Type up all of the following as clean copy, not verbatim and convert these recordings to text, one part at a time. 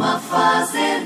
a fazer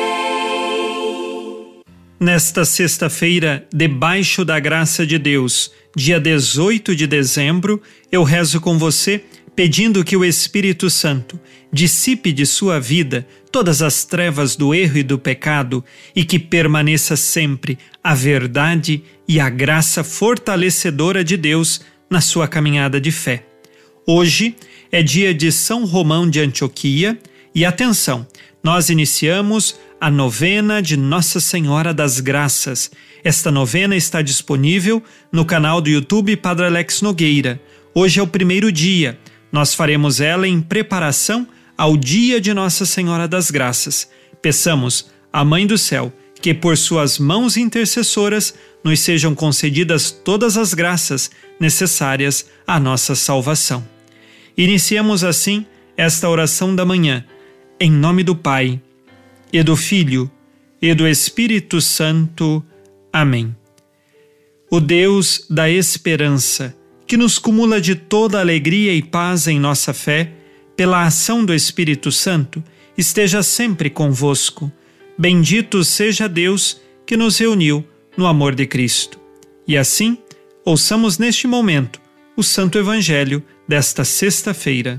bem. Nesta sexta-feira, debaixo da graça de Deus, dia 18 de dezembro, eu rezo com você pedindo que o Espírito Santo dissipe de sua vida todas as trevas do erro e do pecado e que permaneça sempre a verdade e a graça fortalecedora de Deus na sua caminhada de fé. Hoje é dia de São Romão de Antioquia e atenção, nós iniciamos a novena de Nossa Senhora das Graças. Esta novena está disponível no canal do YouTube Padre Alex Nogueira. Hoje é o primeiro dia. Nós faremos ela em preparação ao dia de Nossa Senhora das Graças. Peçamos à Mãe do Céu que por suas mãos intercessoras nos sejam concedidas todas as graças necessárias à nossa salvação. Iniciemos assim esta oração da manhã, em nome do Pai, e do Filho, e do Espírito Santo. Amém. O Deus da esperança, que nos cumula de toda alegria e paz em nossa fé, pela ação do Espírito Santo, esteja sempre convosco. Bendito seja Deus que nos reuniu no amor de Cristo. E assim, ouçamos neste momento o Santo Evangelho desta sexta-feira.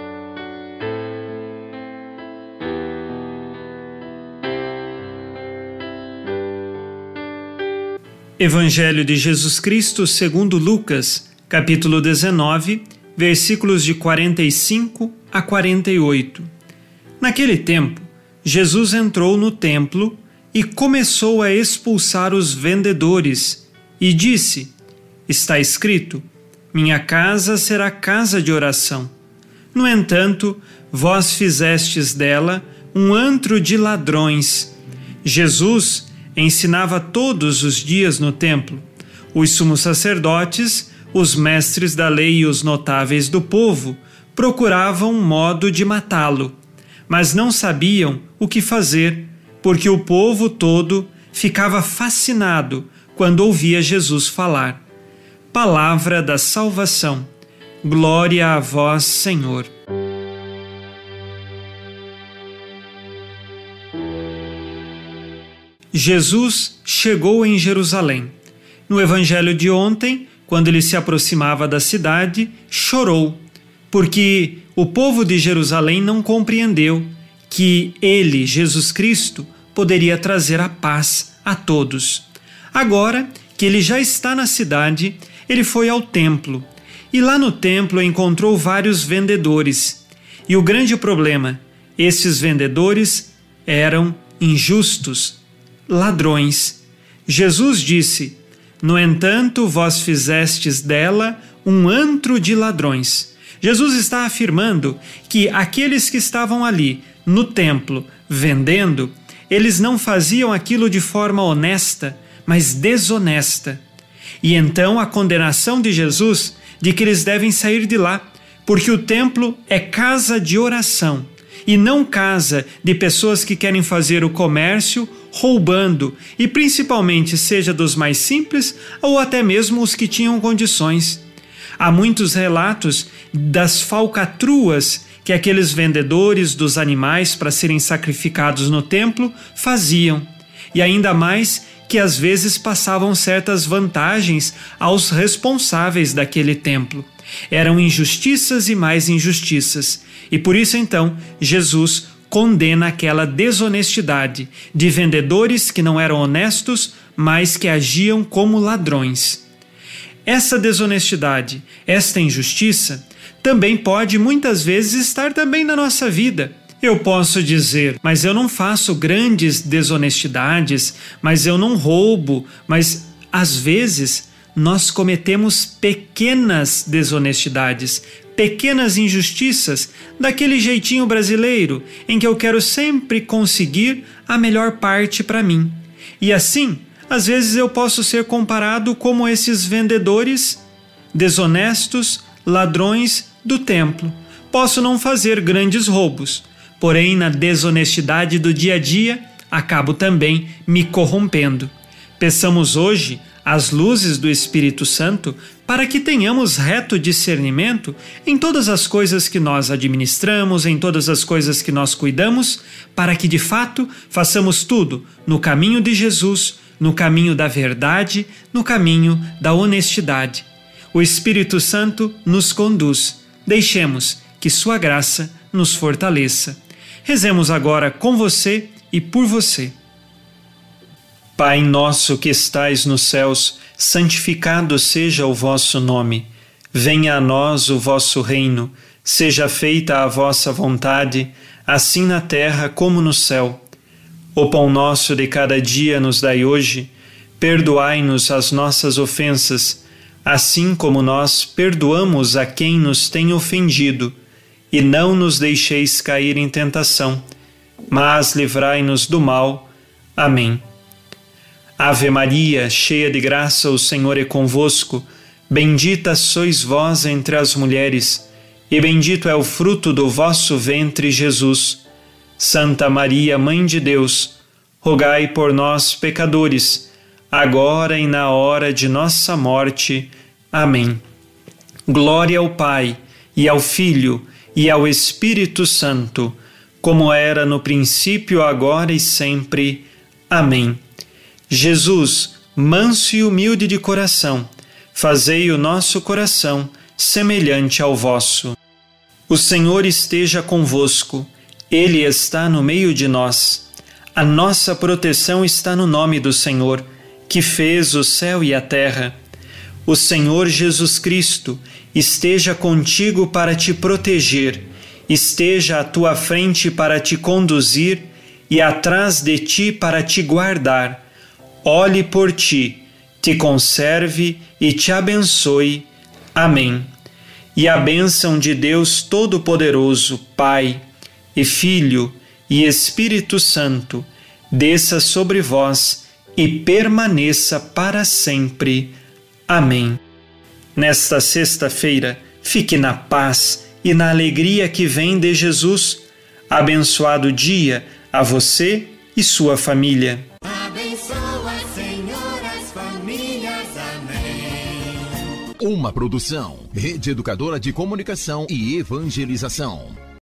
Evangelho de Jesus Cristo segundo Lucas, capítulo 19, versículos de 45 a 48. Naquele tempo, Jesus entrou no templo e começou a expulsar os vendedores e disse: Está escrito, minha casa será casa de oração. No entanto, vós fizestes dela um antro de ladrões. Jesus ensinava todos os dias no templo. Os sumos sacerdotes, os mestres da lei e os notáveis do povo procuravam um modo de matá-lo, mas não sabiam o que fazer, porque o povo todo ficava fascinado quando ouvia Jesus falar. Palavra da salvação. Glória a vós, Senhor. Jesus chegou em Jerusalém. No evangelho de ontem, quando ele se aproximava da cidade, chorou, porque o povo de Jerusalém não compreendeu que ele, Jesus Cristo, poderia trazer a paz a todos. Agora que ele já está na cidade, ele foi ao templo, e lá no templo encontrou vários vendedores. E o grande problema, esses vendedores eram injustos, ladrões. Jesus disse: No entanto, vós fizestes dela um antro de ladrões. Jesus está afirmando que aqueles que estavam ali no templo vendendo, eles não faziam aquilo de forma honesta, mas desonesta. E então a condenação de Jesus de que eles devem sair de lá, porque o templo é casa de oração e não casa de pessoas que querem fazer o comércio roubando, e principalmente seja dos mais simples ou até mesmo os que tinham condições. Há muitos relatos das falcatruas que aqueles vendedores dos animais para serem sacrificados no templo faziam, e ainda mais que às vezes passavam certas vantagens aos responsáveis daquele templo. Eram injustiças e mais injustiças, e por isso então Jesus condena aquela desonestidade de vendedores que não eram honestos, mas que agiam como ladrões. Essa desonestidade, esta injustiça, também pode muitas vezes estar também na nossa vida. Eu posso dizer, mas eu não faço grandes desonestidades, mas eu não roubo, mas às vezes nós cometemos pequenas desonestidades, pequenas injustiças, daquele jeitinho brasileiro em que eu quero sempre conseguir a melhor parte para mim. E assim, às vezes eu posso ser comparado como esses vendedores desonestos, ladrões do templo. Posso não fazer grandes roubos, porém na desonestidade do dia a dia acabo também me corrompendo. Peçamos hoje as luzes do Espírito Santo para que tenhamos reto discernimento em todas as coisas que nós administramos, em todas as coisas que nós cuidamos, para que de fato façamos tudo no caminho de Jesus, no caminho da verdade, no caminho da honestidade. O Espírito Santo nos conduz. Deixemos que sua graça nos fortaleça. Rezemos agora com você e por você. Pai nosso que estais nos céus, santificado seja o vosso nome. Venha a nós o vosso reino. Seja feita a vossa vontade, assim na terra como no céu. O pão nosso de cada dia nos dai hoje. Perdoai-nos as nossas ofensas, assim como nós perdoamos a quem nos tem ofendido. E não nos deixeis cair em tentação, mas livrai-nos do mal. Amém. Ave Maria, cheia de graça, o Senhor é convosco. Bendita sois vós entre as mulheres, e bendito é o fruto do vosso ventre, Jesus. Santa Maria, Mãe de Deus, rogai por nós, pecadores, agora e na hora de nossa morte. Amém. Glória ao Pai, e ao Filho, e ao Espírito Santo, como era no princípio, agora e sempre. Amém. Jesus, manso e humilde de coração, fazei o nosso coração semelhante ao vosso. O Senhor esteja convosco, Ele está no meio de nós. A nossa proteção está no nome do Senhor, que fez o céu e a terra. O Senhor Jesus Cristo esteja contigo para te proteger, esteja à tua frente para te conduzir e atrás de ti para te guardar. Olhe por ti, te conserve e te abençoe. Amém. E a bênção de Deus Todo-Poderoso, Pai e Filho e Espírito Santo, desça sobre vós e permaneça para sempre. Amém. Nesta sexta-feira, fique na paz e na alegria que vem de Jesus. Abençoado dia a você e sua família. Uma produção, Rede Educadora de Comunicação e Evangelização.